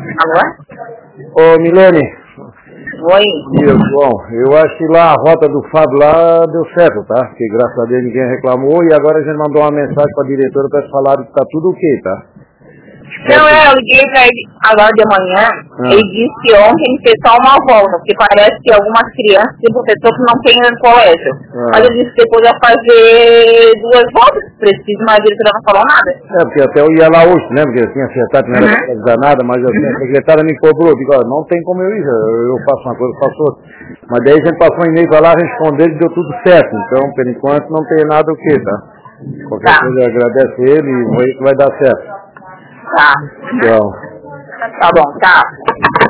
Alô? Ô, Milene. Oi. Bom, eu acho que lá a rota do Fábio lá deu certo, tá? Porque graças a Deus ninguém reclamou e agora a gente mandou uma mensagem pra diretora para falar que tá tudo ok, tá? Não, eu liguei pra ele agora de manhã, ele disse que ontem ele fez só uma volta, porque parece que algumas crianças têm professor que não tem no colégio. Mas ele disse que depois ia fazer 2 voltas, preciso, mas a diretora não falou nada. Porque até eu ia lá hoje, né? Porque eu tinha acertado que não era pra avisar nada, mas assim, a secretária me cobrou, digo, ó, não tem como eu ir, eu faço uma coisa, eu faço outra. Mas daí a gente passou um e-mail pra lá, respondeu e deu tudo certo. Então, por enquanto, não tem nada o que, tá? Qualquer coisa, eu agradeço ele e vou ver que vai dar certo. Tá. Tchau. Tá bom, tá.